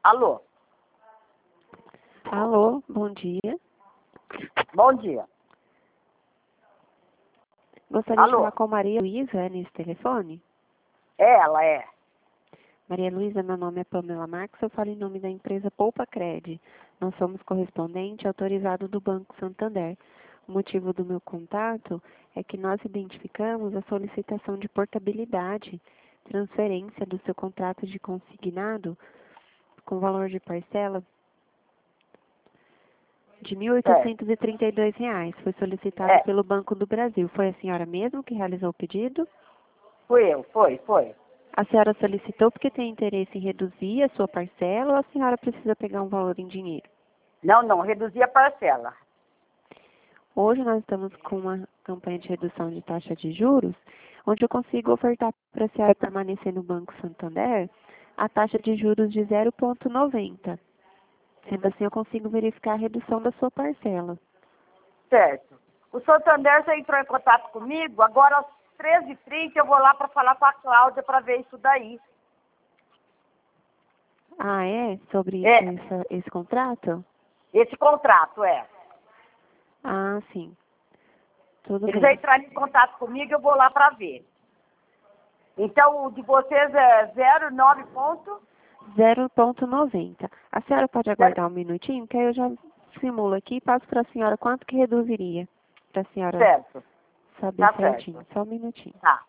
Alô? Alô, bom dia. Bom dia. Gostaria de Alô? falar com Maria Luísa nesse telefone? Ela é. Maria Luísa, meu nome é Pamela Marques, eu falo em nome da empresa Poupa Cred. Nós somos correspondente autorizado do Banco Santander. O motivo do meu contato é que nós identificamos a solicitação de portabilidade, transferência do seu contrato de consignado com valor de parcela de R$ Certo. 1.832. Foi solicitado É. pelo Banco do Brasil. Foi a senhora mesmo que realizou o pedido? Fui eu, foi. A senhora solicitou porque tem interesse em reduzir a sua parcela ou a senhora precisa pegar um valor em dinheiro? Não, reduzi a parcela. Hoje nós estamos com uma campanha de redução de taxa de juros, onde eu consigo ofertar para a senhora permanecer no Banco Santander a taxa de juros de 0,90. Sendo assim, eu consigo verificar a redução da sua parcela. Certo. O Santander já entrou em contato comigo, agora às 13h30 eu vou lá para falar com a Cláudia para ver isso daí. Ah, é? Sobre É. esse contrato? Esse contrato, é. Ah, sim. Tudo Eles já bem. entraram em contato comigo, eu vou lá para ver. Então, o de vocês é 09 ponto? 0,90. A senhora pode aguardar um minutinho, que aí eu já simulo aqui e passo para a senhora quanto que reduziria, para a senhora Certo. saber Tá certinho. certo. Só um minutinho. Tá.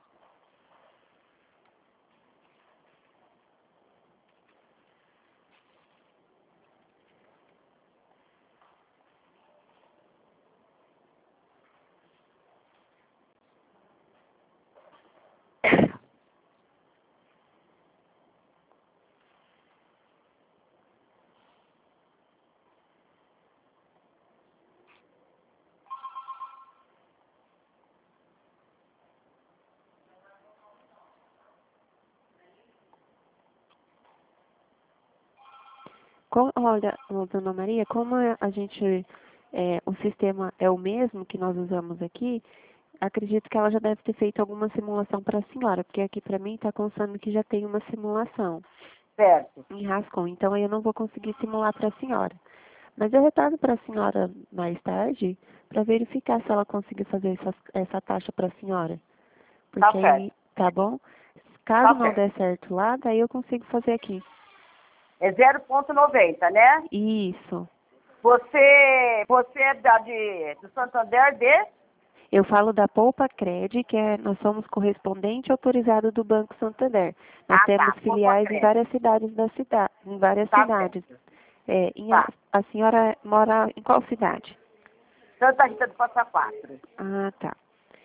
Olha, dona Maria, como o sistema é o mesmo que nós usamos aqui, acredito que ela já deve ter feito alguma simulação para a senhora, porque aqui para mim está constando que já tem uma simulação Certo. em Rascom, então aí eu não vou conseguir simular para a senhora. Mas eu retorno para a senhora mais tarde para verificar se ela conseguiu fazer essa taxa para a senhora. Tá Porque certo. aí, tá bom? Caso Tá não certo. der certo lá, daí eu consigo fazer aqui. É 0,90, né? Isso. Você é do Santander de? Eu falo da Poupa Cred, nós somos correspondente autorizado do Banco Santander. Nós Ah, temos tá. Poupa filiais em crédito. várias cidades em várias Tá cidades. certo. Tá. A senhora mora em qual cidade? Santa Rita do Passa Quatro. Ah, tá.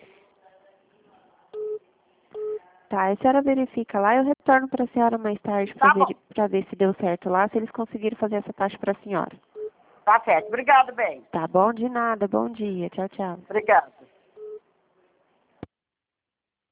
Tá, a senhora verifica lá, eu retorno para a senhora mais tarde Tá bom. para ver se deu certo lá, se eles conseguiram fazer essa taxa para a senhora. Tá certo. Obrigado, bem. Tá bom? De nada, bom dia. Tchau, tchau. Obrigado.